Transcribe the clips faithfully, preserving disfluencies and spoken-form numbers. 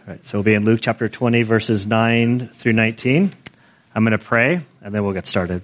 All right, so we'll be in Luke chapter twenty, verses nine through nineteen. I'm going to pray, and then we'll get started.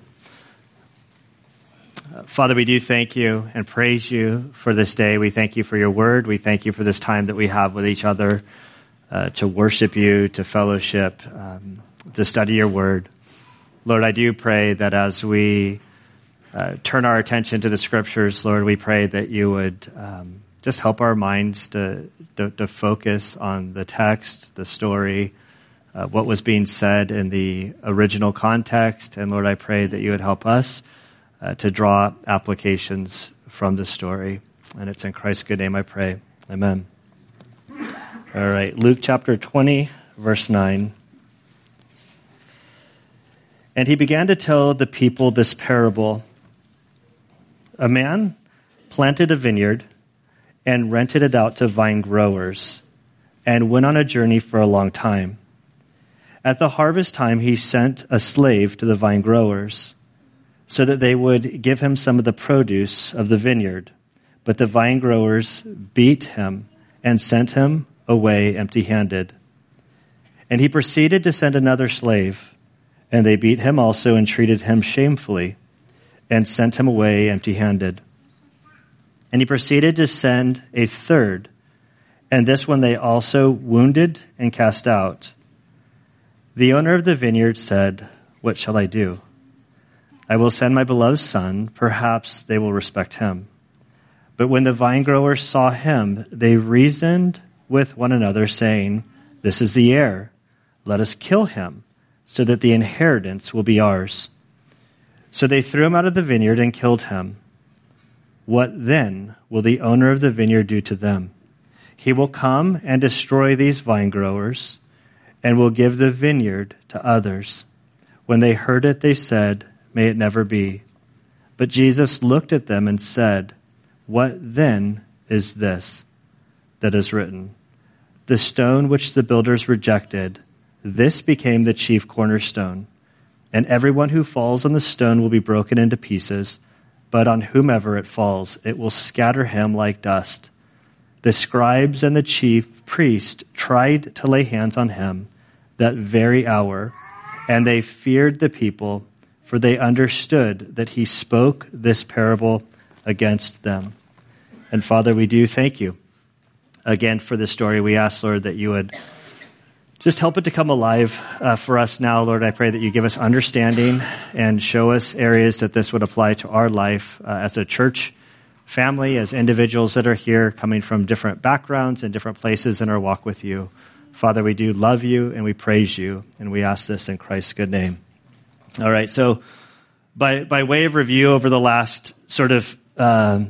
Uh, Father, we do thank you and praise you for this day. We thank you for your word. We thank you for this time that we have with each other uh, to worship you, to fellowship, um, to study your word. Lord, I do pray that as we uh, turn our attention to the scriptures, Lord, we pray that you would um, just help our minds to, to, to focus on the text, the story, uh, what was being said in the original context. And Lord, I pray that you would help us uh, to draw applications from the story. And it's in Christ's good name I pray. Amen. All right, Luke chapter twenty, verse nine. And he began to tell the people this parable. A man planted a vineyard and rented it out to vine growers, and went on a journey for a long time. At the harvest time, he sent a slave to the vine growers, so that they would give him some of the produce of the vineyard. But the vine growers beat him and sent him away empty-handed. And he proceeded to send another slave, and they beat him also and treated him shamefully, and sent him away empty-handed. And he proceeded to send a third, and this one they also wounded and cast out. The owner of the vineyard said, "What shall I do? I will send my beloved son, perhaps they will respect him." But when the vine growers saw him, they reasoned with one another, saying, "This is the heir. Let us kill him, so that the inheritance will be ours." So they threw him out of the vineyard and killed him. What then will the owner of the vineyard do to them? He will come and destroy these vine growers, and will give the vineyard to others. When they heard it, they said, "May it never be." But Jesus looked at them and said, "What then is this that is written? The stone which the builders rejected, this became the chief cornerstone. And everyone who falls on the stone will be broken into pieces, but on whomever it falls, it will scatter him like dust." The scribes and the chief priest tried to lay hands on him that very hour, and they feared the people, for they understood that he spoke this parable against them. And Father, we do thank you again for this story. We ask, Lord, that you would just help it to come alive uh, for us now, Lord. I pray that you give us understanding and show us areas that this would apply to our life uh, as a church family, as individuals that are here coming from different backgrounds and different places in our walk with you. Father, we do love you and we praise you, and we ask this in Christ's good name. All right, so by by way of review over the last sort of uh,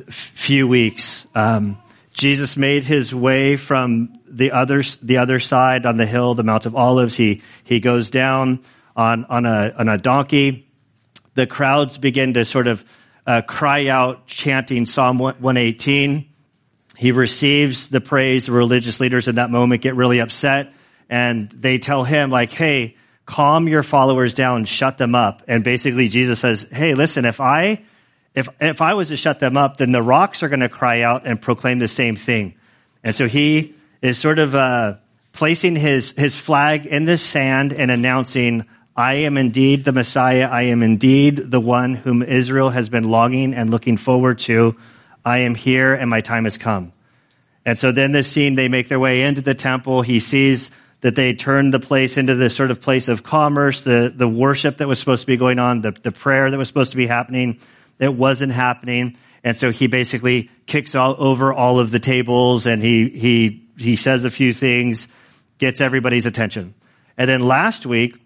few weeks, um, Jesus made his way from the other the other side on the hill, the Mount of Olives. He he goes down on on a on a donkey. The crowds begin to sort of uh, cry out, chanting Psalm one eighteen. He receives the praise. The religious leaders in that moment get really upset, and they tell him, like, "Hey, calm your followers down, shut them up." And basically, Jesus says, "Hey, listen, if I if if I was to shut them up, then the rocks are going to cry out and proclaim the same thing." And so he is sort of uh, placing his, his flag in the sand and announcing, "I am indeed the Messiah. I am indeed the one whom Israel has been longing and looking forward to. I am here and my time has come." And so then this scene, they make their way into the temple. He sees that they turned the place into this sort of place of commerce, the, the worship that was supposed to be going on, the, the prayer that was supposed to be happening. It wasn't happening. And so he basically kicks all over all of the tables, and he, he, he says a few things, gets everybody's attention. And then last week,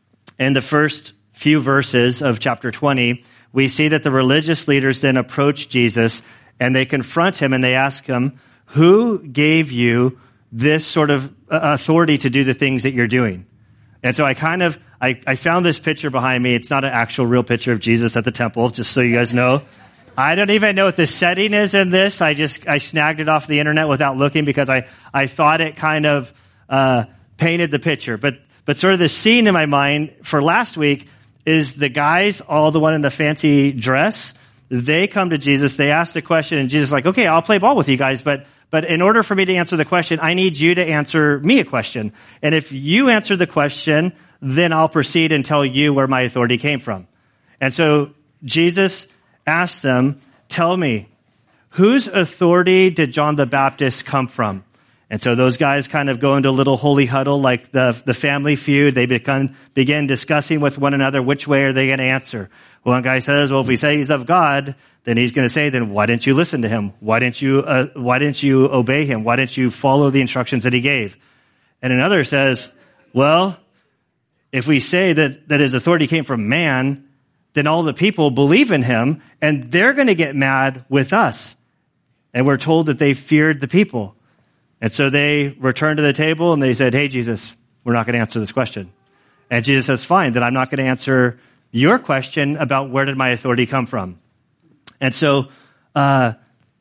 in the first few verses of chapter twenty, we see that the religious leaders then approach Jesus, and they confront him, and they ask him, "Who gave you this sort of authority to do the things that you're doing?" And so I kind of, I, I found this picture behind me. It's not an actual real picture of Jesus at the temple, just so you guys know. I don't even know what the setting is in this. I just, I snagged it off the internet without looking because I, I thought it kind of, uh, painted the picture. But, but sort of the scene in my mind for last week is the guys, all the one in the fancy dress. They come to Jesus, they ask the question, and Jesus is like, "Okay, I'll play ball with you guys, but, But in order for me to answer the question, I need you to answer me a question. And if you answer the question, then I'll proceed and tell you where my authority came from. And so Jesus asked them, tell me, whose authority did John the Baptist come from? And so those guys kind of go into a little holy huddle like the, the family feud. They become, begin discussing with one another, which way are they going to answer? One guy says, well, if we say he's of God, then he's going to say, then why didn't you listen to him? Why didn't you, uh, why didn't you obey him? Why didn't you follow the instructions that he gave? And another says, well, if we say that, that his authority came from man, then all the people believe in him and they're going to get mad with us. And we're told that they feared the people. And so they returned to the table and they said, hey, Jesus, we're not going to answer this question. And Jesus says, fine, then I'm not going to answer your question about where did my authority come from. And so uh,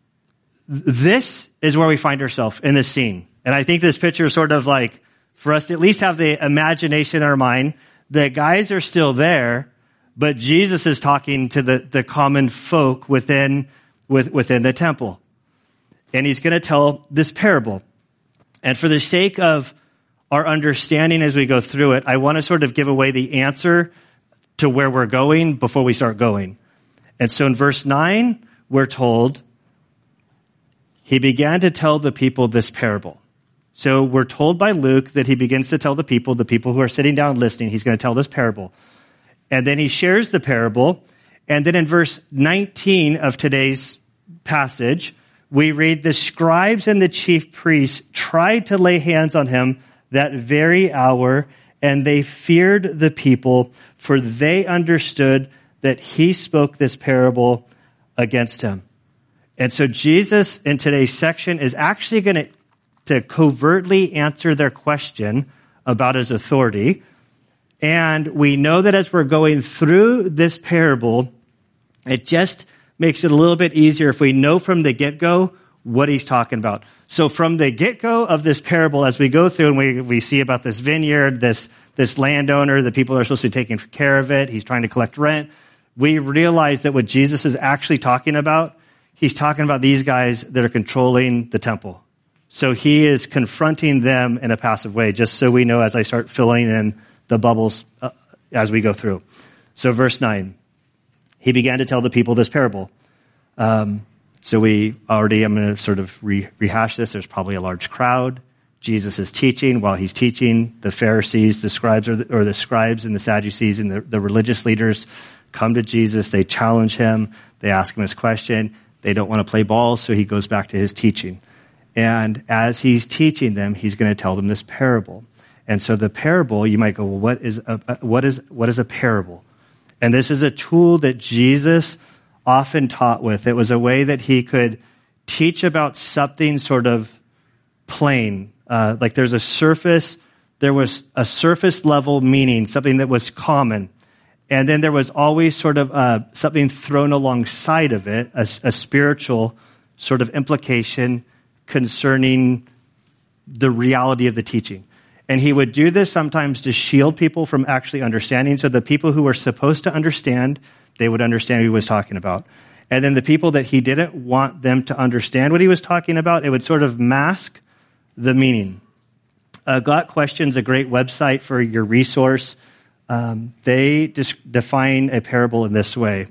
this is where we find ourselves in this scene. And I think this picture is sort of like, for us to at least have the imagination in our mind, the guys are still there, but Jesus is talking to the, the common folk within, with, within the temple. And he's going to tell this parable. And for the sake of our understanding as we go through it, I want to sort of give away the answer to where we're going before we start going. And so in verse nine, we're told, he began to tell the people this parable. So we're told by Luke that he begins to tell the people, the people who are sitting down listening, he's going to tell this parable. And then he shares the parable. And then in verse nineteen of today's passage, we read, the scribes and the chief priests tried to lay hands on him that very hour, and they feared the people, for they understood that he spoke this parable against him. And so Jesus in today's section is actually going to, to covertly answer their question about his authority. And we know that as we're going through this parable, it just makes it a little bit easier if we know from the get-go what he's talking about. So from the get-go of this parable, as we go through and we, we see about this vineyard, this, this landowner, the people that are supposed to be taking care of it, he's trying to collect rent, we realize that what Jesus is actually talking about, he's talking about these guys that are controlling the temple. So he is confronting them in a passive way, just so we know as I start filling in the bubbles uh, as we go through. So verse nine. He began to tell the people this parable. Um, so we already, I'm going to sort of re- rehash this. There's probably a large crowd. Jesus is teaching. While he's teaching, the Pharisees, the scribes, or the, or the scribes and the Sadducees and the, the religious leaders come to Jesus. They challenge him. They ask him his question. They don't want to play ball, so he goes back to his teaching. And as he's teaching them, he's going to tell them this parable. And so the parable, you might go, well, what is a, what is what is a parable? And this is a tool that Jesus often taught with. It was a way that he could teach about something sort of plain. Uh, like there's a surface, there was a surface level meaning, something that was common. And then there was always sort of uh, something thrown alongside of it, a, a spiritual sort of implication concerning the reality of the teaching. And he would do this sometimes to shield people from actually understanding. So the people who were supposed to understand, they would understand what he was talking about. And then the people that he didn't want them to understand what he was talking about, it would sort of mask the meaning. Uh, Got Questions, a great website for your resource. Um, they dis- define a parable in this way.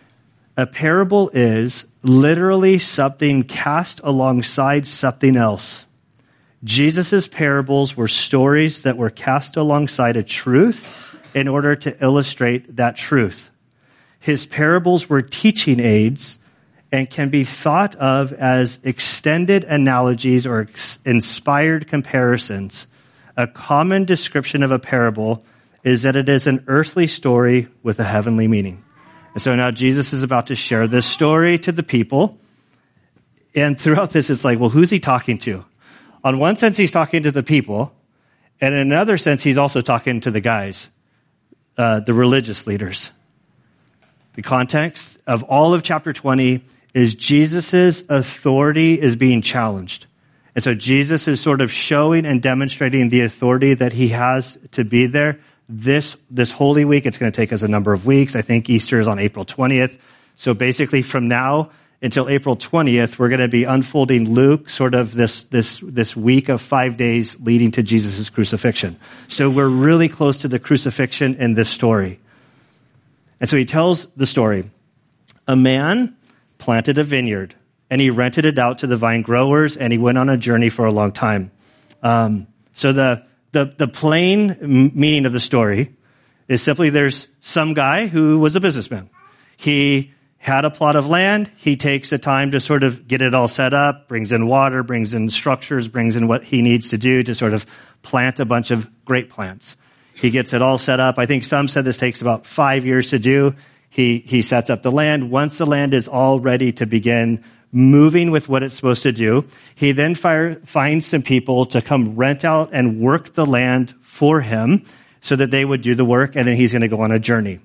A parable is literally something cast alongside something else. Jesus' parables were stories that were cast alongside a truth in order to illustrate that truth. His parables were teaching aids and can be thought of as extended analogies or ex- inspired comparisons. A common description of a parable is that it is an earthly story with a heavenly meaning. And so now Jesus is about to share this story to the people. And throughout this, it's like, well, who's he talking to? On one sense, he's talking to the people. And in another sense, he's also talking to the guys, uh, the religious leaders. The context of all of chapter twenty is Jesus' authority is being challenged. And so Jesus is sort of showing and demonstrating the authority that he has to be there. This, this Holy Week, it's going to take us a number of weeks. I think Easter is on April twentieth. So basically from now until April twentieth, we're going to be unfolding Luke, sort of this, this, this week of five days leading to Jesus' crucifixion. So we're really close to the crucifixion in this story. And so he tells the story. A man planted a vineyard, and he rented it out to the vine growers, and he went on a journey for a long time. Um, so the, the, the plain meaning of the story is simply there's some guy who was a businessman. He had a plot of land. He takes the time to sort of get it all set up, brings in water, brings in structures, brings in what he needs to do to sort of plant a bunch of grape plants. He gets it all set up. I think some said this takes about five years to do. He, he sets up the land. Once the land is all ready to begin moving with what it's supposed to do, he then fire, finds some people to come rent out and work the land for him so that they would do the work, and then he's going to go on a journey.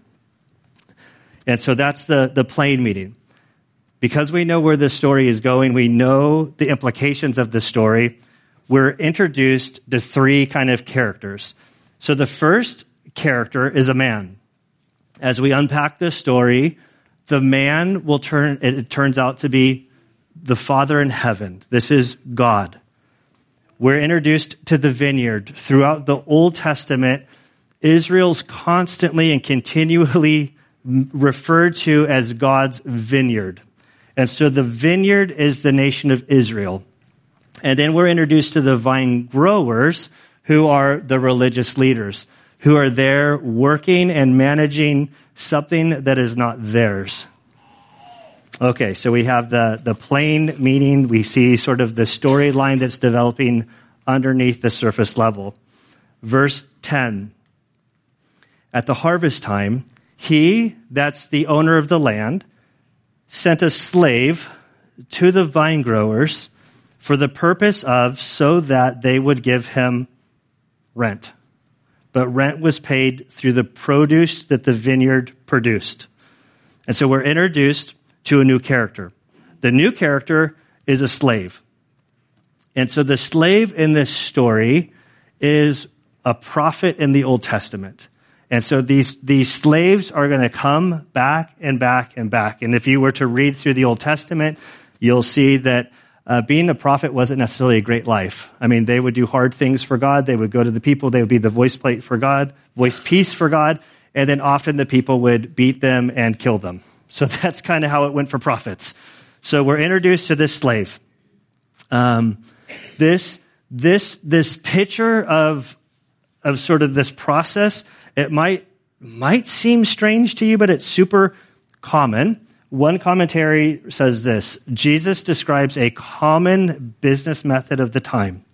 And so that's the, the plain meaning. Because we know where this story is going, we know the implications of the story, we're introduced to three kind of characters. So the first character is a man. As we unpack this story, the man will turn, it turns out to be the Father in heaven. This is God. We're introduced to the vineyard. Throughout the Old Testament, Israel's constantly and continually referred to as God's vineyard. And so the vineyard is the nation of Israel. And then we're introduced to the vine growers, who are the religious leaders, who are there working and managing something that is not theirs. Okay, so we have the, the plain meaning. We see sort of the storyline that's developing underneath the surface level. Verse ten. At the harvest time, he, that's the owner of the land, sent a slave to the vine growers for the purpose of so that they would give him rent. But rent was paid through the produce that the vineyard produced. And so we're introduced to a new character. The new character is a slave. And so the slave in this story is a prophet in the Old Testament. And so these, these slaves are going to come back and back and back. And if you were to read through the Old Testament, you'll see that uh, being a prophet wasn't necessarily a great life. I mean, they would do hard things for God. They would go to the people. They would be the voice plate for God, voice piece for God. And then often the people would beat them and kill them. So that's kind of how it went for prophets. So we're introduced to this slave. Um, this, this, this picture of, of sort of this process, it might, might seem strange to you, but it's super common. One commentary says this: Jesus describes a common business method of the time.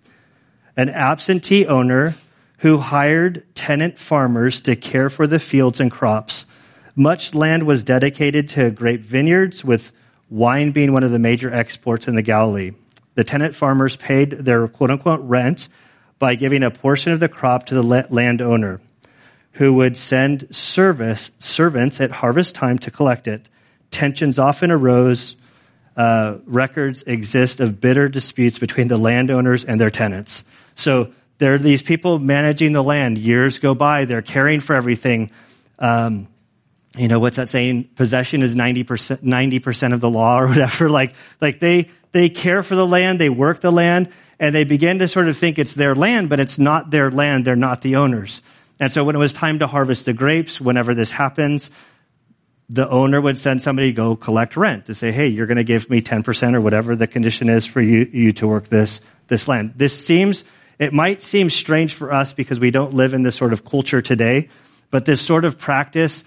An absentee owner who hired tenant farmers to care for the fields and crops. Much land was dedicated to grape vineyards, with wine being one of the major exports in the Galilee. The tenant farmers paid their quote-unquote rent by giving a portion of the crop to the landowner, who would send service servants at harvest time to collect it. Tensions often arose. Uh, records exist of bitter disputes between the landowners and their tenants. So there are these people managing the land. Years go by. They're caring for everything. Um, you know, what's that saying? Possession is ninety percent, ninety percent of the law or whatever. Like, like they, they care for the land. They work the land, and they begin to sort of think it's their land, but it's not their land. They're not the owners. And so when it was time to harvest the grapes, whenever this happens, the owner would send somebody to go collect rent to say, hey, you're going to give me ten percent or whatever the condition is for you, you to work this, this land. This seems, it might seem strange for us because we don't live in this sort of culture today, but this sort of practice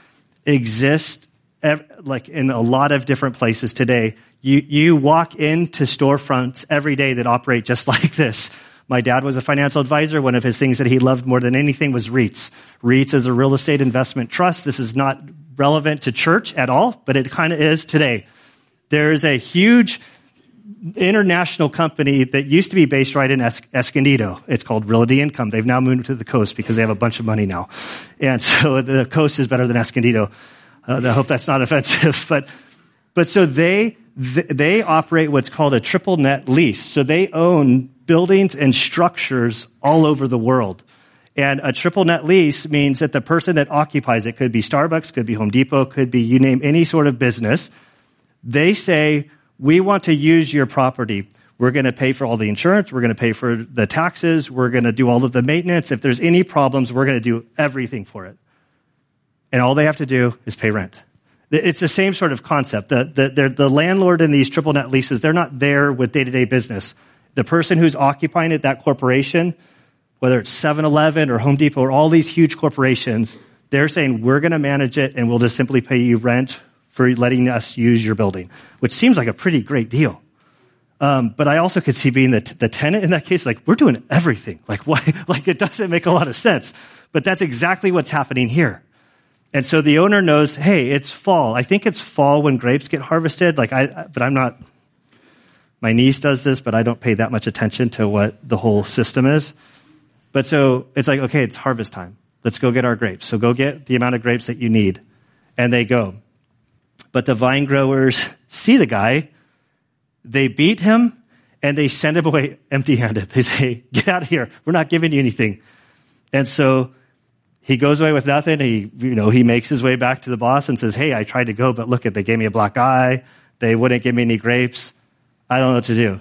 exists ev- like in a lot of different places today. You, you walk into storefronts every day that operate just like this. My dad was a financial advisor. One of his things that he loved more than anything was REITs. REITs is a real estate investment trust. This is not relevant to church at all, but it kind of is today. There is a huge international company that used to be based right in es- Escondido. It's called Realty Income. They've now moved to the coast because they have a bunch of money now. And so the coast is better than Escondido. Uh, I hope that's not offensive. But, but so they, they operate what's called a triple net lease. So they own buildings and structures all over the world. And a triple net lease means that the person that occupies it, could be Starbucks, could be Home Depot, could be you name any sort of business. They say, we want to use your property. We're going to pay for all the insurance. We're going to pay for the taxes. We're going to do all of the maintenance. If there's any problems, we're going to do everything for it. And all they have to do is pay rent. It's the same sort of concept. The, the, the landlord in these triple net leases, they're not there with day-to-day business. The person who's occupying it, that corporation, whether it's seven eleven or Home Depot or all these huge corporations, they're saying, we're going to manage it and we'll just simply pay you rent for letting us use your building, which seems like a pretty great deal. Um, but I also could see being the, t- the tenant in that case, like, we're doing everything. Like, why? Like, it doesn't make a lot of sense. But that's exactly what's happening here. And so the owner knows, hey, it's fall. I think it's fall when grapes get harvested. Like, I, but I'm not, my niece does this, but I don't pay that much attention to what the whole system is. But so it's like, okay, it's harvest time. Let's go get our grapes. So go get the amount of grapes that you need. And they go. But the vine growers see the guy, they beat him, and they send him away empty-handed. They say, get out of here. We're not giving you anything. And so he goes away with nothing. He, you know, he makes his way back to the boss and says, hey, I tried to go, but look at, they gave me a black eye. They wouldn't give me any grapes. I don't know what to do.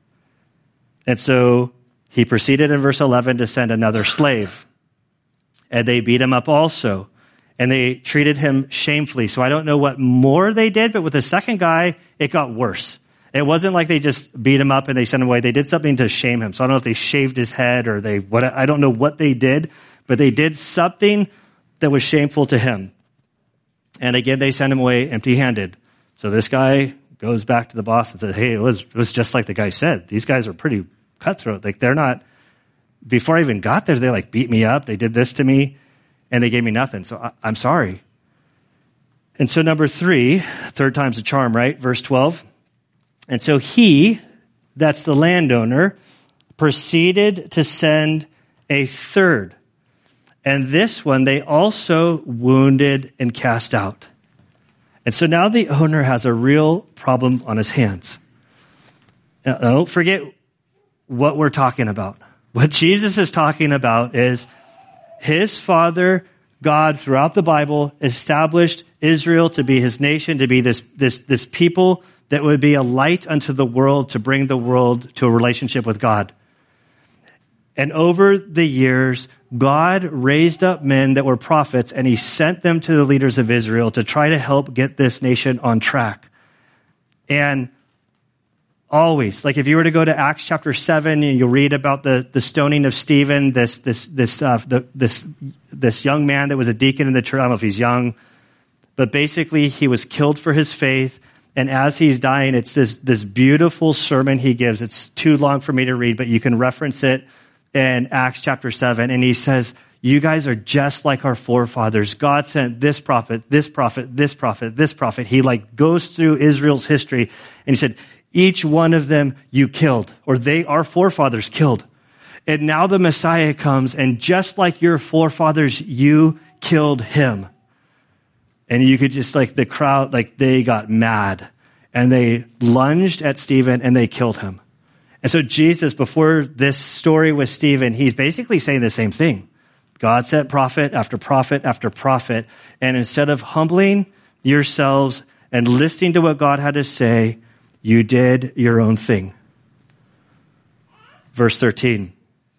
And so he proceeded in verse eleven to send another slave. And they beat him up also. And they treated him shamefully. So I don't know what more they did, but with the second guy, it got worse. It wasn't like they just beat him up and they sent him away. They did something to shame him. So I don't know if they shaved his head or they, what, I don't know what they did, but they did something that was shameful to him. And again, they sent him away empty-handed. So this guy goes back to the boss and says, hey, it was, it was just like the guy said. These guys are pretty cutthroat. Like, they're not, before I even got there, they like beat me up. They did this to me and they gave me nothing. So I, I'm sorry. And so number three, third time's a charm, right? Verse twelve. And so he, that's the landowner, proceeded to send a third. And this one they also wounded and cast out. And so now the owner has a real problem on his hands. Now, don't forget what we're talking about. What Jesus is talking about is his father, God, throughout the Bible, established Israel to be his nation, to be this, this, this people that would be a light unto the world, to bring the world to a relationship with God. And over the years, God raised up men that were prophets, and he sent them to the leaders of Israel to try to help get this nation on track. And always, like if you were to go to Acts chapter seven, and you'll read about the, the stoning of Stephen, this this this uh, the, this this young man that was a deacon in the church. I don't know if he's young, but basically he was killed for his faith. And as he's dying, it's this this beautiful sermon he gives. It's too long for me to read, but you can reference it in Acts chapter seven. And he says, you guys are just like our forefathers. God sent this prophet, this prophet, this prophet, this prophet. He like goes through Israel's history, and he said, each one of them you killed, or they, our forefathers killed. And now the Messiah comes, and just like your forefathers, you killed him. And you could just, like, the crowd, like, they got mad. And they lunged at Stephen, and they killed him. And so Jesus, before this story with Stephen, he's basically saying the same thing. God sent prophet after prophet after prophet. And instead of humbling yourselves and listening to what God had to say, you did your own thing. Verse thirteen.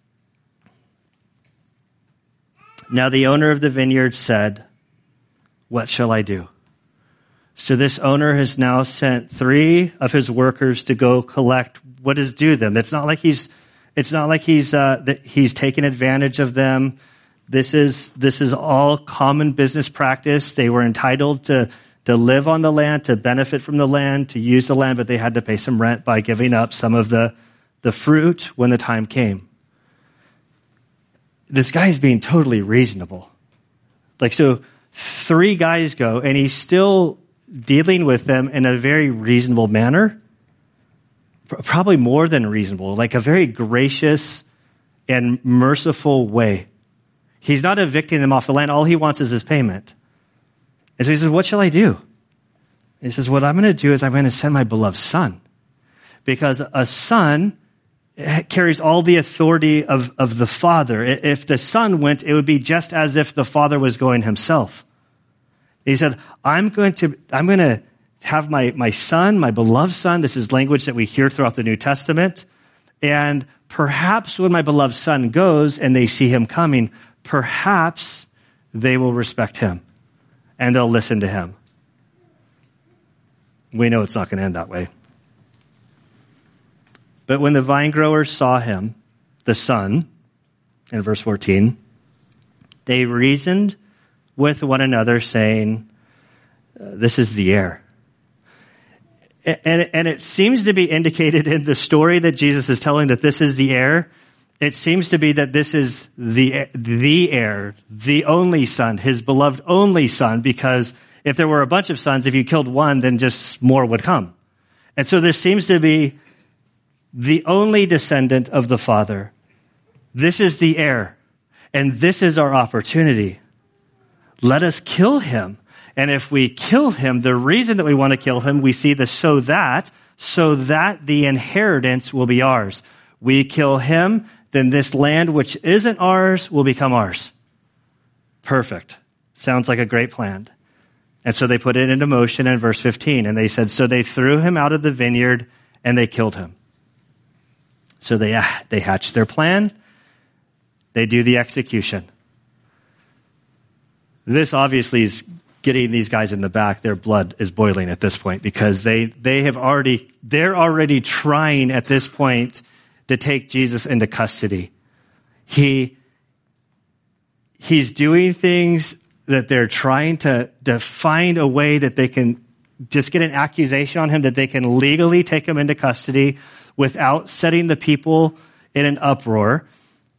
Now the owner of the vineyard said, what shall I do? So this owner has now sent three of his workers to go collect what is due them. It's not like he's, it's not like he's, uh, that he's taken advantage of them. This is, this is all common business practice. They were entitled to, to live on the land, to benefit from the land, to use the land, but they had to pay some rent by giving up some of the, the fruit when the time came. This guy is being totally reasonable. Like, so three guys go, and he's still dealing with them in a very reasonable manner. Probably more than reasonable, like a very gracious and merciful way. He's not evicting them off the land. All he wants is his payment. And so he says, what shall I do? And he says, what I'm going to do is I'm going to send my beloved son. Because a son carries all the authority of, of the father. If the son went, it would be just as if the father was going himself. He said, I'm going to, I'm going to have my, my son, my beloved son. This is language that we hear throughout the New Testament. And perhaps when my beloved son goes and they see him coming, perhaps they will respect him and they'll listen to him. We know it's not going to end that way. But when the vine growers saw him, the son, in verse fourteen, they reasoned with one another, saying, this is the heir. And, and it seems to be indicated in the story that Jesus is telling that this is the heir. It seems to be that this is the, the heir, the only son, his beloved only son, because if there were a bunch of sons, if you killed one, then just more would come. And so this seems to be the only descendant of the father. This is the heir, and this is our opportunity. Let us kill him. And if we kill him, the reason that we want to kill him, we see the so that, so that the inheritance will be ours. We kill him, then this land which isn't ours will become ours. Perfect. Sounds like a great plan. And so they put it into motion in verse fifteen. And they said, so they threw him out of the vineyard and they killed him. So they, they hatch their plan. They do the execution. This obviously is getting these guys in the back. Their blood is boiling at this point because they, they have already, they're already trying at this point to take Jesus into custody. He, he's doing things that they're trying to, to find a way that they can just get an accusation on him, that they can legally take him into custody without setting the people in an uproar.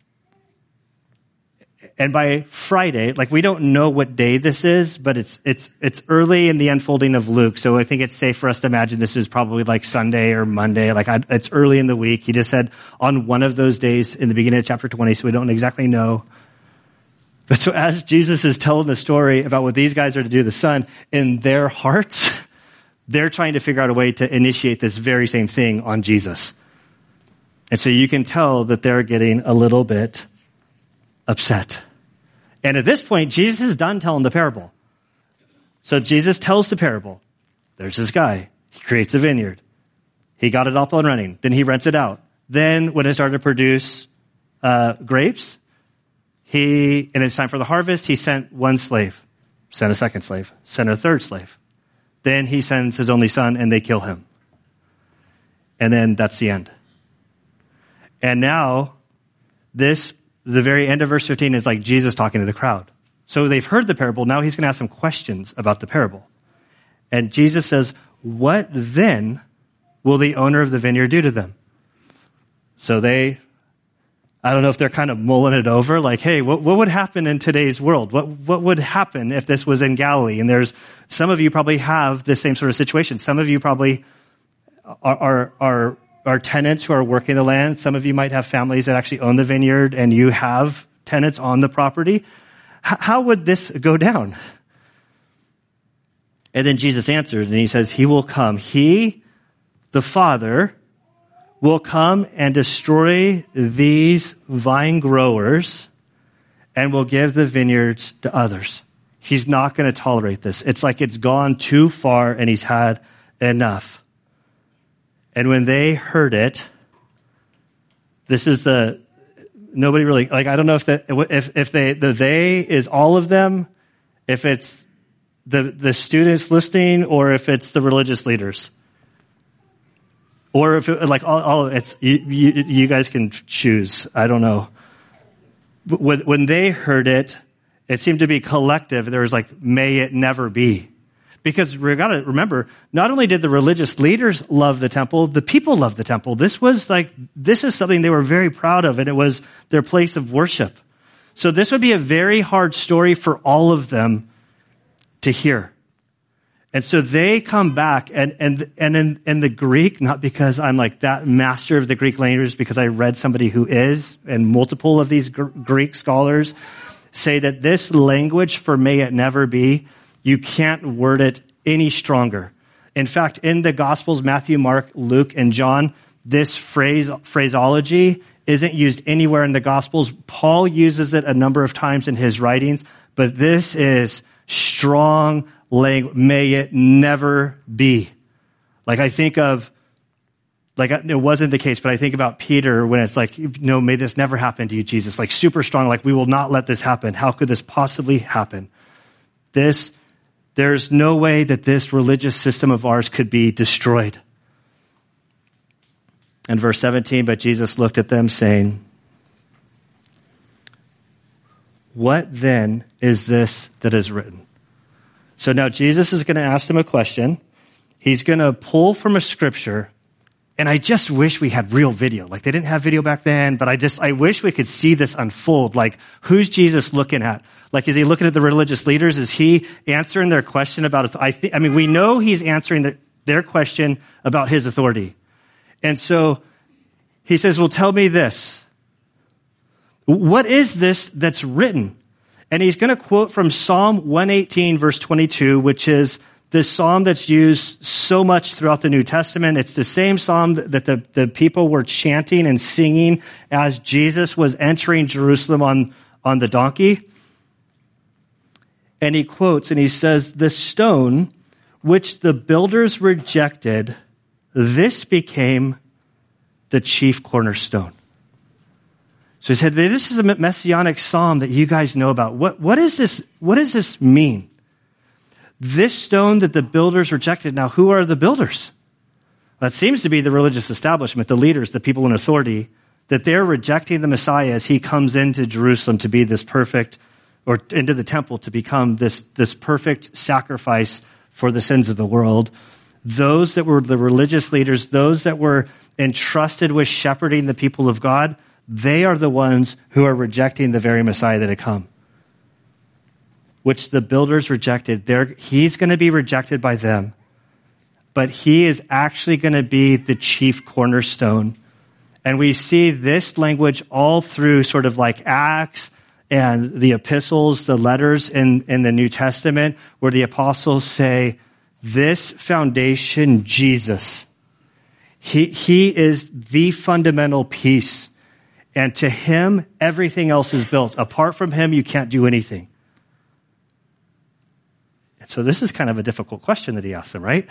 And by Friday, like we don't know what day this is, but it's it's it's early in the unfolding of Luke, so I think it's safe for us to imagine this is probably like Sunday or Monday. Like I, it's early in the week. He just said on one of those days in the beginning of chapter twenty, so we don't exactly know. But so as Jesus is telling the story about what these guys are to do to the son, in their hearts, they're trying to figure out a way to initiate this very same thing on Jesus. And so you can tell that they're getting a little bit upset. And at this point, Jesus is done telling the parable. So Jesus tells the parable. There's this guy. He creates a vineyard. He got it up and running. Then he rents it out. Then when it started to produce uh, grapes, he, and it's time for the harvest, he sent one slave, sent a second slave, sent a third slave. Then he sends his only son and they kill him. And then that's the end. And now this the very end of verse fifteen is like Jesus talking to the crowd. So they've heard the parable. Now he's going to ask some questions about the parable. And Jesus says, what then will the owner of the vineyard do to them? So they, I don't know if they're kind of mulling it over, like, hey, what, what would happen in today's world? What, what would happen if this was in Galilee? And there's, some of you probably have this same sort of situation. Some of you probably are, are, are are tenants who are working the land. Some of you might have families that actually own the vineyard and you have tenants on the property. H- how would this go down? And then Jesus answered and he says, he will come. He, the Father, will come and destroy these vine growers and will give the vineyards to others. He's not going to tolerate this. It's like it's gone too far and he's had enough. And when they heard it, this is the, nobody really, like, I don't know if the, if, if they, the they is all of them, if it's the, the students listening, or if it's the religious leaders. Or if it, like, all, all it's, you, you, you guys can choose. I don't know. But when, when they heard it, it seemed to be collective. There was like, may it never be. Because we got to remember, not only did the religious leaders love the temple, the people loved the temple. This was like, this is something they were very proud of, and it was their place of worship. So this would be a very hard story for all of them to hear. And so they come back, and and and in, in the Greek, not because I'm like that master of the Greek language, because I read somebody who is, and multiple of these gr- Greek scholars say that this language for may it never be, you can't word it any stronger. In fact, in the Gospels, Matthew, Mark, Luke, and John, this phrase, phraseology isn't used anywhere in the Gospels. Paul uses it a number of times in his writings, but this is strong, language. May it never be. Like I think of, like it wasn't the case, but I think about Peter when it's like, no, may this never happen to you, Jesus. Like super strong, like we will not let this happen. How could this possibly happen? This, there's no way that this religious system of ours could be destroyed. And verse seventeen, but Jesus looked at them saying, what then is this that is written? So now Jesus is going to ask them a question. He's going to pull from a scripture. And I just wish we had real video. Like they didn't have video back then, but I just, I wish we could see this unfold. Like who's Jesus looking at? Like is he looking at the religious leaders? Is he answering their question about, I think, I mean, we know he's answering the, their question about his authority. And so he says, well, tell me this. What is this that's written? And he's going to quote from Psalm one eighteen, verse twenty-two, which is this psalm that's used so much throughout the New Testament. It's the same psalm that the, the people were chanting and singing as Jesus was entering Jerusalem on, on the donkey. And he quotes and he says, the stone which the builders rejected, this became the chief cornerstone. So he said, this is a messianic psalm that you guys know about. What, what is this? What does this mean? This stone that the builders rejected. Now, who are the builders? That seems to be the religious establishment, the leaders, the people in authority, that they're rejecting the Messiah as he comes into Jerusalem to be this perfect, or into the temple to become this, this perfect sacrifice for the sins of the world. Those that were the religious leaders, those that were entrusted with shepherding the people of God, they are the ones who are rejecting the very Messiah that had come, which the builders rejected. They're, he's going to be rejected by them, but he is actually going to be the chief cornerstone. And we see this language all through sort of like Acts and the epistles, the letters in, in the New Testament, where the apostles say, this foundation, Jesus, he, he is the fundamental piece. And to him, everything else is built. Apart from him, you can't do anything. And so this is kind of a difficult question that he asks them, right?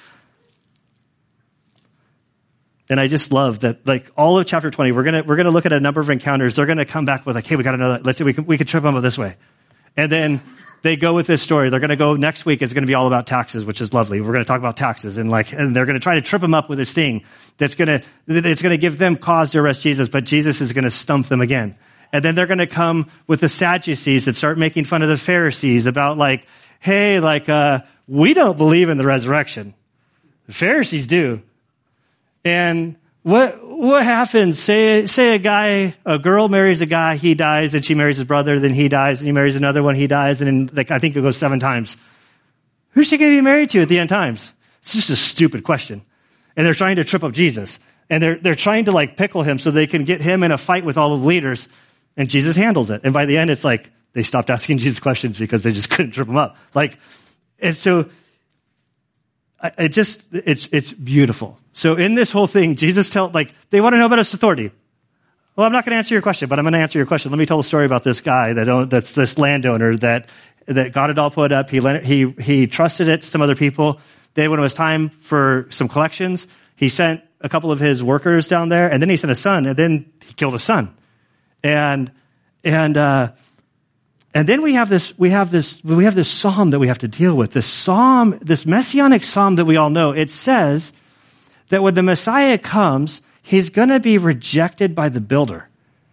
And I just love that, like all of chapter twenty, we're gonna we're gonna look at a number of encounters. They're gonna come back with like, hey, we got another. Let's see, we can we can trip them up this way, and then they go with this story. They're gonna go next week. It's gonna be all about taxes, which is lovely. We're gonna talk about taxes, and like, and they're gonna try to trip them up with this thing that's gonna it's gonna give them cause to arrest Jesus, but Jesus is gonna stump them again. And then they're gonna come with the Sadducees that start making fun of the Pharisees about like, hey, like uh, we don't believe in the resurrection. The Pharisees do. And what what happens? Say say a guy, a girl marries a guy, he dies, and she marries his brother, then he dies, and he marries another one, he dies, and then like I think it goes seven times. Who's she going to be married to at the end times? It's just a stupid question. And they're trying to trip up Jesus. And they're they're trying to like pickle him so they can get him in a fight with all of the leaders. And Jesus handles it. And by the end, it's like they stopped asking Jesus questions because they just couldn't trip him up. Like, and so it just, it's, it's beautiful. So in this whole thing, Jesus tell, like, they want to know about his authority. Well, I'm not going to answer your question, but I'm going to answer your question. Let me tell a story about this guy that owned, that's this landowner that, that got it all put up. He let it, he, he trusted it to some other people. Then when it was time for some collections, he sent a couple of his workers down there, and then he sent a son, and then he killed his son. And, and, uh, And then we have this, we have this, we have this psalm that we have to deal with. This psalm, this messianic psalm that we all know. It says that when the Messiah comes, he's going to be rejected by the builder.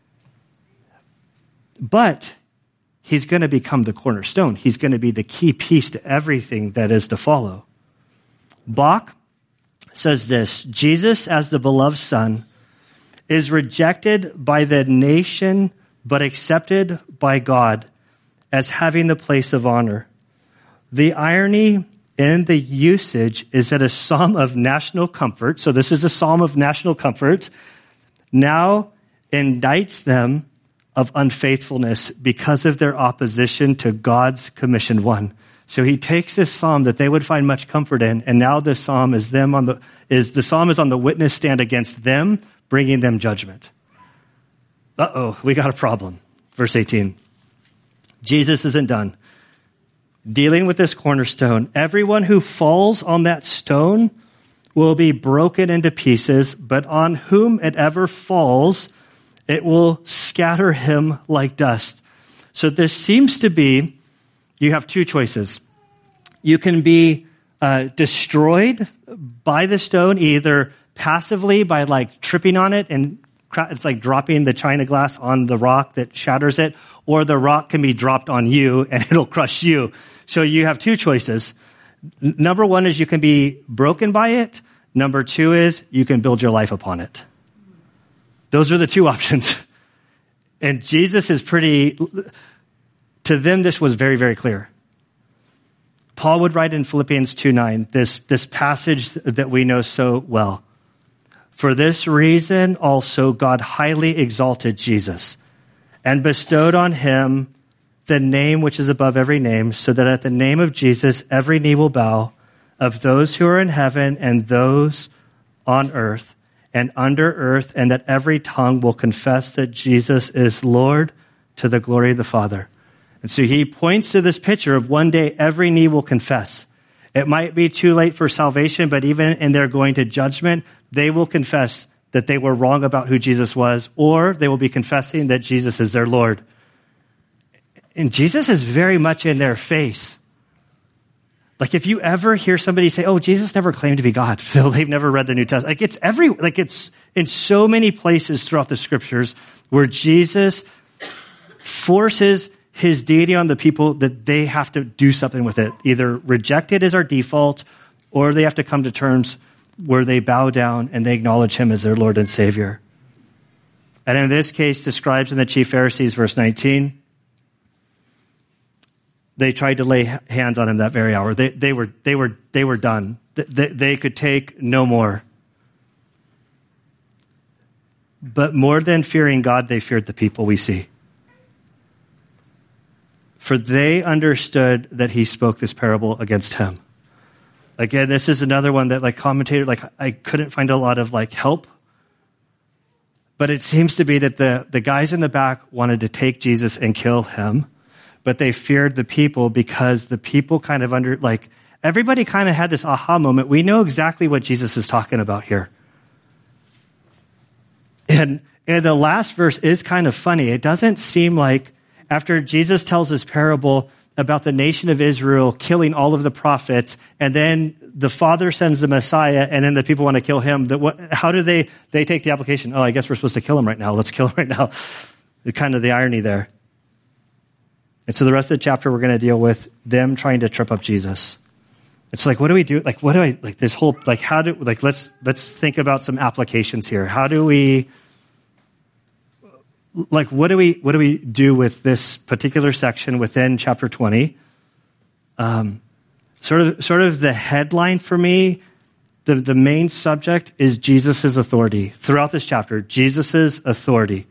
But he's going to become the cornerstone. He's going to be the key piece to everything that is to follow. Bach says this: Jesus, as the beloved son, is rejected by the nation, but accepted by God as having the place of honor. The irony in the usage is that a psalm of national comfort, so this is a psalm of national comfort, now indicts them of unfaithfulness because of their opposition to God's commissioned one. So he takes this psalm that they would find much comfort in, and now this psalm is them on the is the psalm is on the witness stand against them, bringing them judgment. Uh-oh, we got a problem. Verse eighteen. Jesus isn't done. dealing with this cornerstone. Everyone who falls on that stone will be broken into pieces, but on whom it ever falls, it will scatter him like dust. So this seems to be, you have two choices. You can be uh, destroyed by the stone, either passively by like tripping on it, and it's like dropping the china glass on the rock that shatters it, or the rock can be dropped on you and it'll crush you. So you have two choices. N- number one is you can be broken by it. Number two is you can build your life upon it. Those are the two options. And Jesus is pretty, to them this was very, very clear. Paul would write in Philippians two nine, this, this passage that we know so well. For this reason also God highly exalted Jesus and bestowed on him the name which is above every name, so that at the name of Jesus every knee will bow, of those who are in heaven and those on earth and under earth, and that every tongue will confess that Jesus is Lord, to the glory of the Father. And so he points to this picture of one day every knee will confess. It might be too late for salvation, but even in their going to judgment, they will confess that they were wrong about who Jesus was, or they will be confessing that Jesus is their Lord. And Jesus is very much in their face. Like if you ever hear somebody say, oh, Jesus never claimed to be God, so they've never read the New Testament. Like it's every, like it's in so many places throughout the scriptures where Jesus forces his deity on the people that they have to do something with it. Either reject it as our default, or they have to come to terms where they bow down and they acknowledge him as their Lord and Savior. And in this case, the scribes and the chief Pharisees, verse nineteen, they tried to lay hands on him that very hour. They, they were, they were, they were done. They, they could take no more. But more than fearing God, they feared the people we see. For they understood that he spoke this parable against him. Again, this is another one that like commentator, like I couldn't find a lot of like help. But it seems to be that the, the guys in the back wanted to take Jesus and kill him, but they feared the people because the people kind of under, like everybody kind of had this aha moment. We know exactly what Jesus is talking about here. And, and the last verse is kind of funny. It doesn't seem like after Jesus tells this parable about the nation of Israel killing all of the prophets, and then the Father sends the Messiah, and then the people want to kill him. That what, how do they, they take the application? Oh, I guess we're supposed to kill him right now. Let's kill him right now. The kind of the irony there. And so the rest of the chapter, we're going to deal with them trying to trip up Jesus. It's like, what do we do? Like, what do I, like this whole, like how do, like let's, let's think about some applications here. How do we, like, what do we, what do we do with this particular section within chapter twenty? Um, sort of, sort of the headline for me, the, the main subject is Jesus' authority. Throughout this chapter, Jesus' authority.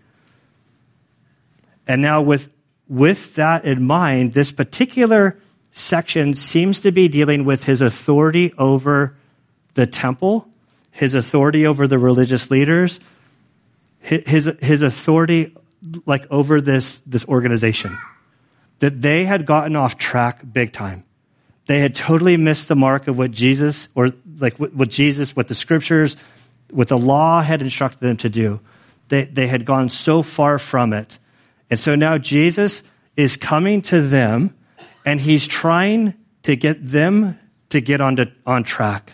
And now with, with that in mind, this particular section seems to be dealing with his authority over the temple, his authority over the religious leaders, his, his authority like over this, this organization. That they had gotten off track big time. They had totally missed the mark of what Jesus, or like what, what Jesus, what the scriptures, what the law had instructed them to do. They, they had gone so far from it. And so now Jesus is coming to them, and he's trying to get them to get on, to, on track.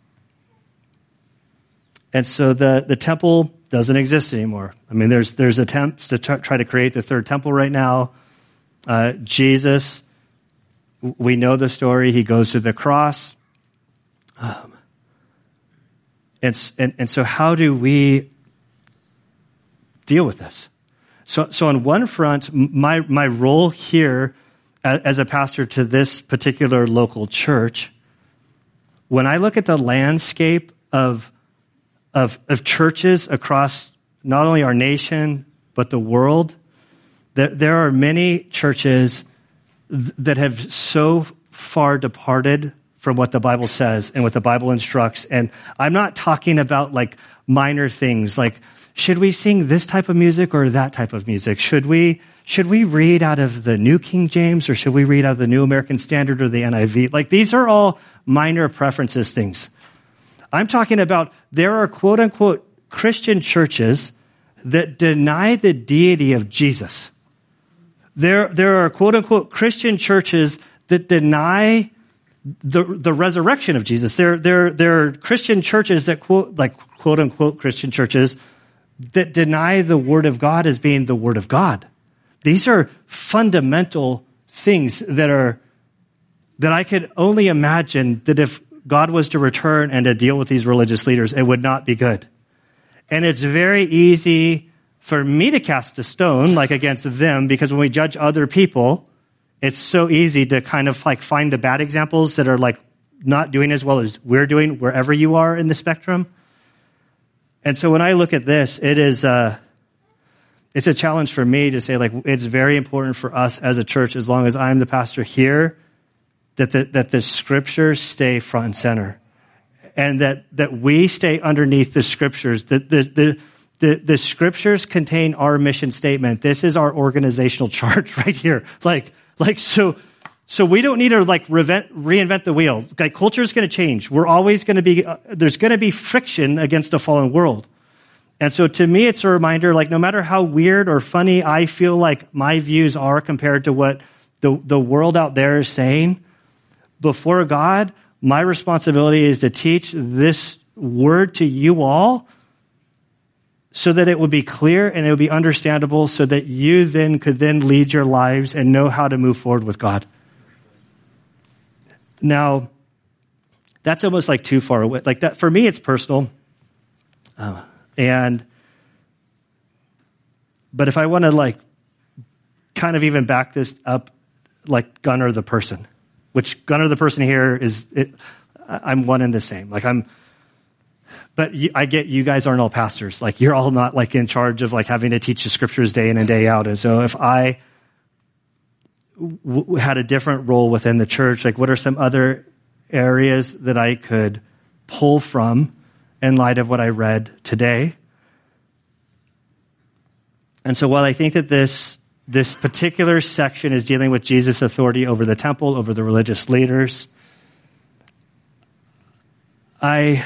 And so the, the temple doesn't exist anymore. I mean, there's there's attempts to t- try to create the third temple right now. Uh, Jesus, we know the story. He goes to the cross. Um, and, and, and so how do we deal with this? So, so on one front, my, my role here as a pastor to this particular local church, when I look at the landscape of Of, of churches across not only our nation, but the world, there, there are many churches th- that have so far departed from what the Bible says and what the Bible instructs. And I'm not talking about like minor things like, should we sing this type of music or that type of music? Should we, should we read out of the New King James or should we read out of the New American Standard or the N I V? Like these are all minor preferences things. I'm talking about there are quote unquote Christian churches that deny the deity of Jesus. There, there are quote unquote Christian churches that deny the, the resurrection of Jesus. There, there, there are Christian churches that quote, like quote unquote Christian churches that deny the word of God as being the word of God. These are fundamental things that are, that I could only imagine that if God was to return and to deal with these religious leaders, it would not be good. And it's very easy for me to cast a stone, like against them, because when we judge other people, it's so easy to kind of like find the bad examples that are like not doing as well as we're doing wherever you are in the spectrum. And so when I look at this, it is, uh, it's a challenge for me to say like, it's very important for us as a church, as long as I'm the pastor here, that the, that the scriptures stay front and center. And that, that we stay underneath the scriptures. The, the, the, the, the scriptures contain our mission statement. This is our organizational chart right here. Like, like, so, so we don't need to like reinvent, reinvent the wheel. Like culture is going to change. We're always going to be, uh, there's going to be friction against a fallen world. And so to me, it's a reminder, like no matter how weird or funny I feel like my views are compared to what the, the world out there is saying, before God, my responsibility is to teach this word to you all so that it would be clear and it would be understandable so that you then could then lead your lives and know how to move forward with God. Now, that's almost like too far away. Like that, for me, it's personal. Uh, and, but if I want to like kind of even back this up, like Gunnar the person, which Gunnar the person here is, it, I'm one and the same. Like I'm, but you, I get you guys aren't all pastors. Like you're all not like in charge of like having to teach the scriptures day in and day out. And so if I w- had a different role within the church, like what are some other areas that I could pull from in light of what I read today? And so while I think that this This particular section is dealing with Jesus' authority over the temple, over the religious leaders, I,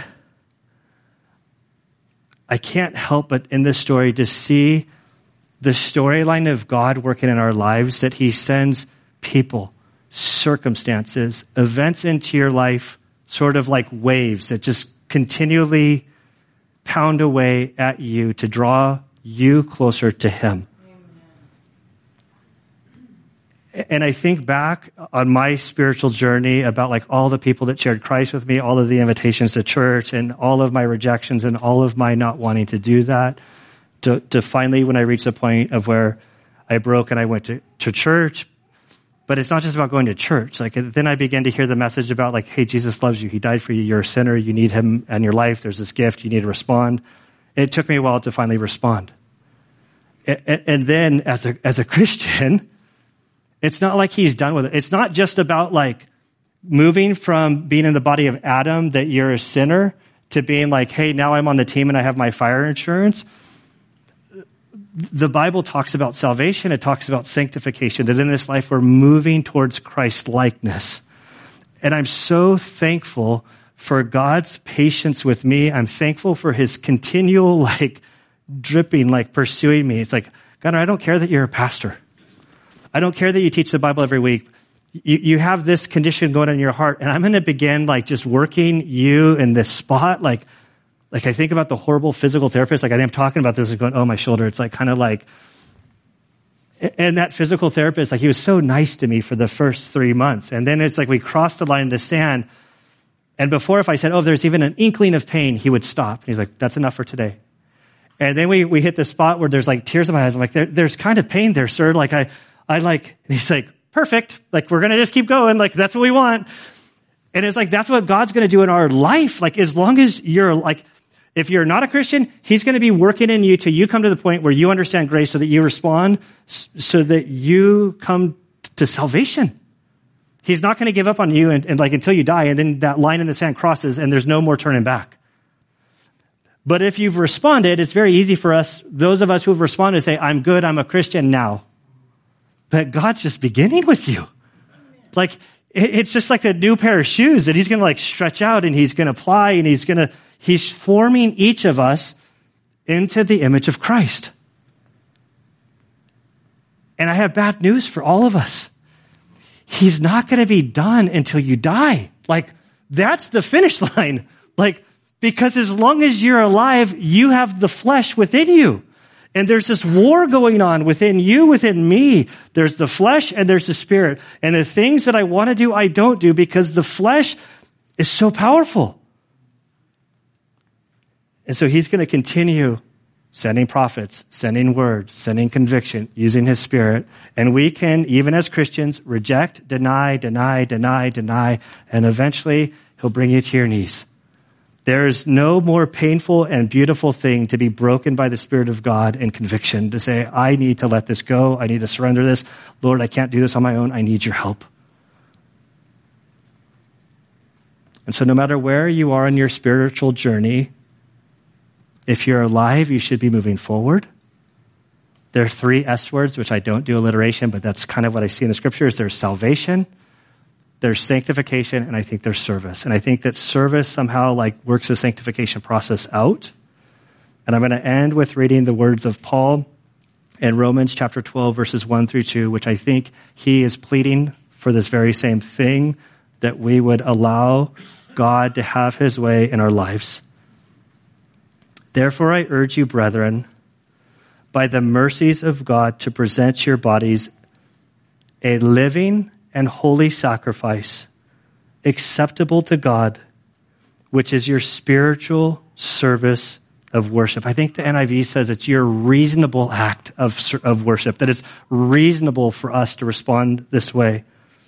I can't help but in this story to see the storyline of God working in our lives, that he sends people, circumstances, events into your life, sort of like waves that just continually pound away at you to draw you closer to him. And I think back on my spiritual journey about like all the people that shared Christ with me, all of the invitations to church and all of my rejections and all of my not wanting to do that, to, to finally when I reached the point of where I broke and I went to, to church. But it's not just about going to church. Like then I began to hear the message about like, hey, Jesus loves you. He died for you. You're a sinner. You need him in your life. There's this gift. You need to respond. It took me a while to finally respond. And, and then as a, as a Christian, it's not like he's done with it. It's not just about like moving from being in the body of Adam, that you're a sinner, to being like, hey, now I'm on the team and I have my fire insurance. The Bible talks about salvation. It talks about sanctification, that in this life we're moving towards Christ likeness. And I'm so thankful for God's patience with me. I'm thankful for his continual like dripping, like pursuing me. It's like, God, I don't care that you're a pastor. I don't care that you teach the Bible every week. You, you have this condition going on in your heart, and I'm going to begin like just working you in this spot. Like, like I think about the horrible physical therapist. Like I think I'm talking about this and going, oh, my shoulder. It's like kind of like, and that physical therapist, like he was so nice to me for the first three months. And then it's like we crossed the line in the sand. And before, if I said, oh, there's even an inkling of pain, he would stop. And he's like, that's enough for today. And then we, we hit the spot where there's like tears in my eyes. I'm like, there, there's kind of pain there, sir. Like I, I like, and he's like, perfect. Like, we're going to just keep going. Like, that's what we want. And it's like, that's what God's going to do in our life. Like, as long as you're like, if you're not a Christian, he's going to be working in you till you come to the point where you understand grace so that you respond, so that you come to salvation. He's not going to give up on you and, and like until you die, and then that line in the sand crosses and there's no more turning back. But if you've responded, it's very easy for us, those of us who have responded, to say, I'm good, I'm a Christian now. But God's just beginning with you. Like, it's just like a new pair of shoes that he's going to like stretch out and he's going to apply and he's going to, he's forming each of us into the image of Christ. And I have bad news for all of us. He's not going to be done until you die. Like, that's the finish line. Like, because as long as you're alive, you have the flesh within you. And there's this war going on within you, within me. There's the flesh and there's the spirit. And the things that I want to do, I don't do because the flesh is so powerful. And so he's going to continue sending prophets, sending word, sending conviction, using his spirit. And we can, even as Christians, reject, deny, deny, deny, deny, and eventually he'll bring you to your knees. There is no more painful and beautiful thing to be broken by the Spirit of God and conviction, to say, I need to let this go. I need to surrender this. Lord, I can't do this on my own. I need your help. And so no matter where you are in your spiritual journey, if you're alive, you should be moving forward. There are three S words, which I don't do alliteration, but that's kind of what I see in the scriptures. There's salvation, there's sanctification, and I think there's service. And I think that service somehow like works the sanctification process out. And I'm going to end with reading the words of Paul in Romans chapter twelve, verses one through two, which I think he is pleading for this very same thing, that we would allow God to have his way in our lives. Therefore, I urge you, brethren, by the mercies of God, to present your bodies a living and holy sacrifice, acceptable to God, which is your spiritual service of worship. I think the N I V says it's your reasonable act of, of worship, that it's reasonable for us to respond this way.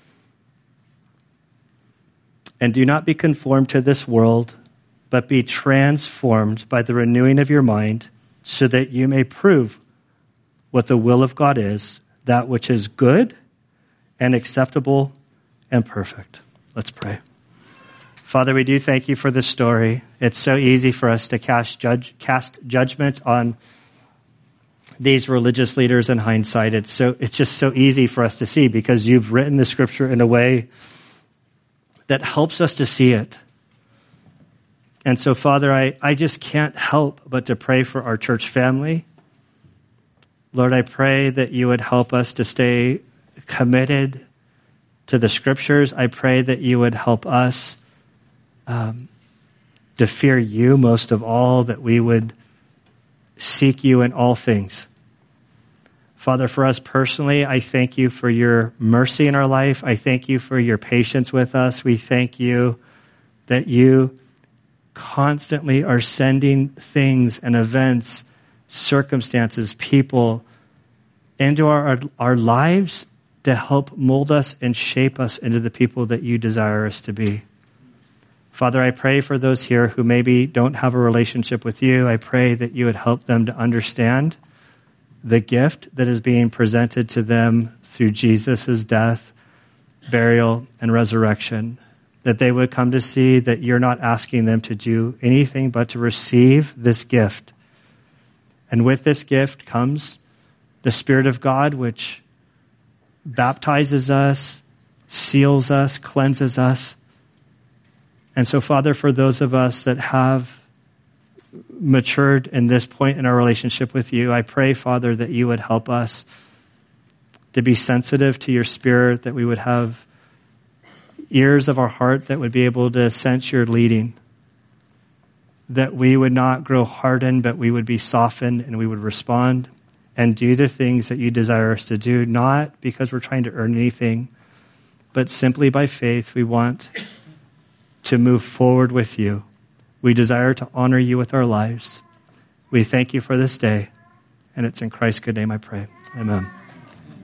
And do not be conformed to this world, but be transformed by the renewing of your mind, so that you may prove what the will of God is, that which is good and acceptable and perfect. Let's pray. Father, we do thank you for this story. It's so easy for us to cast, judge, cast judgment on these religious leaders in hindsight. It's so it's just so easy for us to see, because you've written the scripture in a way that helps us to see it. And so, Father, I, I just can't help but to pray for our church family. Lord, I pray that you would help us to stay committed to the scriptures. I pray that you would help us um, to fear you most of all, that we would seek you in all things. Father, for us personally, I thank you for your mercy in our life. I thank you for your patience with us. We thank you that you constantly are sending things and events, circumstances, people into our, our lives to help mold us and shape us into the people that you desire us to be. Father, I pray for those here who maybe don't have a relationship with you. I pray that you would help them to understand the gift that is being presented to them through Jesus' death, burial, and resurrection. That they would come to see that you're not asking them to do anything but to receive this gift. And with this gift comes the Spirit of God, which baptizes us, seals us, cleanses us. And so, Father, for those of us that have matured in this point in our relationship with you, I pray, Father, that you would help us to be sensitive to your Spirit, that we would have ears of our heart that would be able to sense your leading, that we would not grow hardened, but we would be softened and we would respond and do the things that you desire us to do, not because we're trying to earn anything, but simply by faith. We want to move forward with you. We desire to honor you with our lives. We thank you for this day, and it's in Christ's good name I pray. Amen.